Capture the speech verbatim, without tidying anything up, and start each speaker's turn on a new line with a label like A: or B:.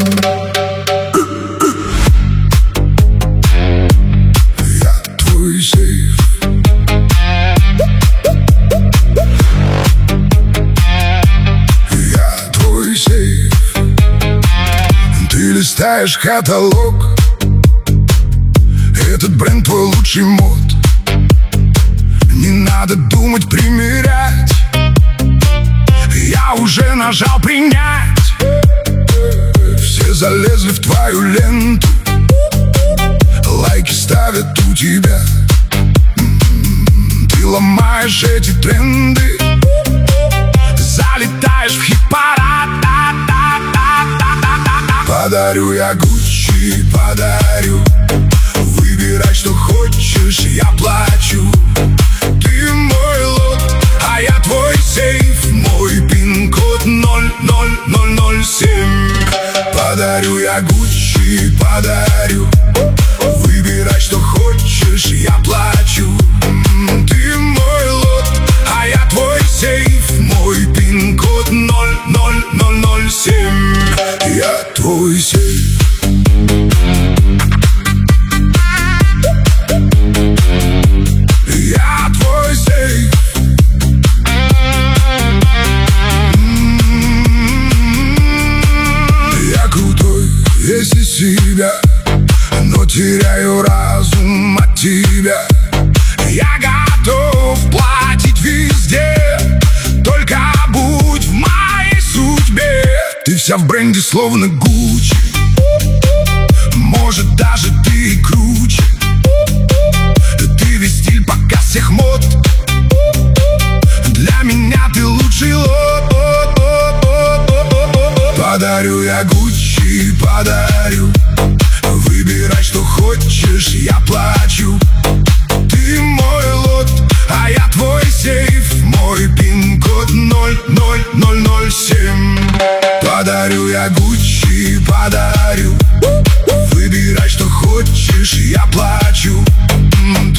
A: Листаешь каталог, этот бренд твой лучший мод. Не надо думать, примерять, я уже нажал принять. Все залезли в твою ленту, лайки ставят у тебя. Ты ломаешь эти тренды, залетаешь в хит-парад. Подарю я Гуччи, подарю. Выбирай, что хочешь, я плачу. Ты мой лот, а я твой сейф. Мой пин-код ноль ноль ноль ноль семь. Подарю я Гуччи, подарю. Выбирай, что хочешь, я плачу. Ты мой лот, а я твой сейф. Мой пин-код ноль ноль ноль ноль семь. Я твой сейф. Я твой сейф. Я крутой, весь из себя, но теряю разум от тебя. Я готов платить везде, только будь в моей судьбе. Ты вся в бренде, словно Гуччи, может, даже ты и круче. Ты весь стиль, показ всех мод. Для меня ты лучший лот. Подарю я Гуччи, подарю. Выбирай, что хочешь, я плачу. Ты мой лот, а я твой сейф. Мой пин-код ноль ноль ноль ноль семь. Подарю я Гуччи, подарю. Выбирай, что хочешь, я плачу.